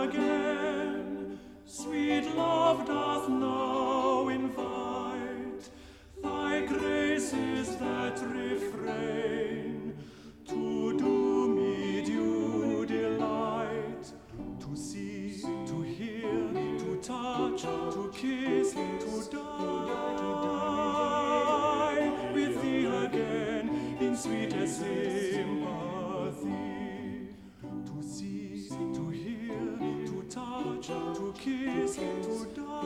again, sweet love doth now invite thy graces that refrain to do me due delight, to see, to hear, to touch, to kiss, to die with thee again in sweetest sympathy, to see, to hear, to touch, to kiss, to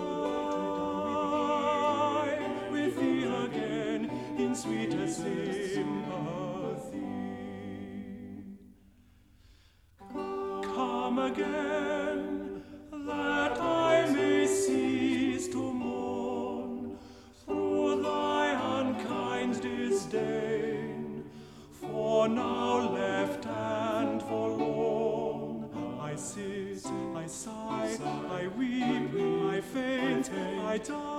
die with thee again in sweetest sympathy. Come again, that I may cease to mourn through thy unkind disdain, for now left and forlorn, I sit, I sigh, I weep, I faint, I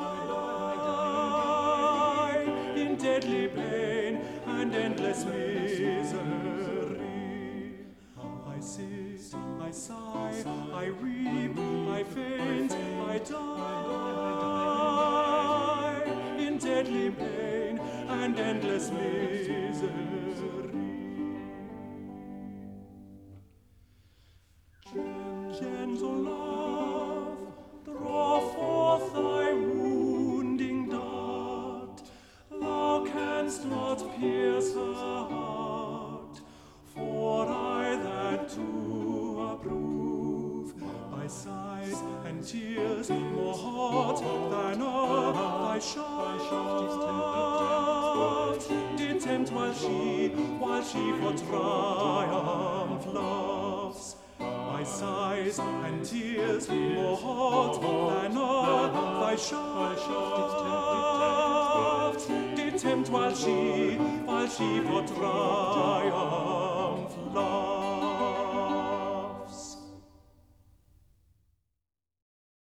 die in deadly pain and endless misery. I sit, I sigh, I weep, I faint, I die in deadly pain and endless misery. Gentle love, draw forth thy wounding dart. Thou canst not pierce her heart, for I that too approve. Thy sighs and tears more hot than all thy shaft did tempt while she for triumph loves. Thy sighs and tears more hot than all thy shaft did tempt while she for triumph loves.